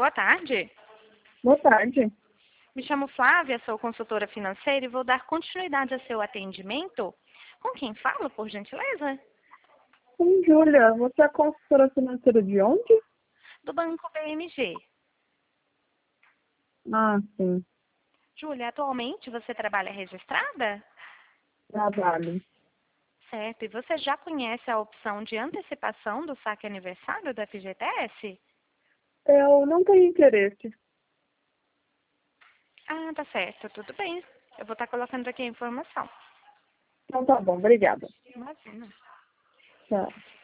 Boa tarde. Boa tarde. Me chamo Flávia, sou consultora financeira e vou dar continuidade ao seu atendimento. Com quem falo, por gentileza? Sim, Júlia, você é consultora financeira de onde? Do Banco BMG. Ah, sim, Júlia, atualmente você trabalha registrada? trabalho. Certo. E você já conhece a opção de antecipação do saque aniversário da FGTS? Eu não tenho interesse. Ah, tá certo. Tudo bem. Eu vou estar colocando aqui a informação. Então tá bom, obrigada. Imagina. Tchau.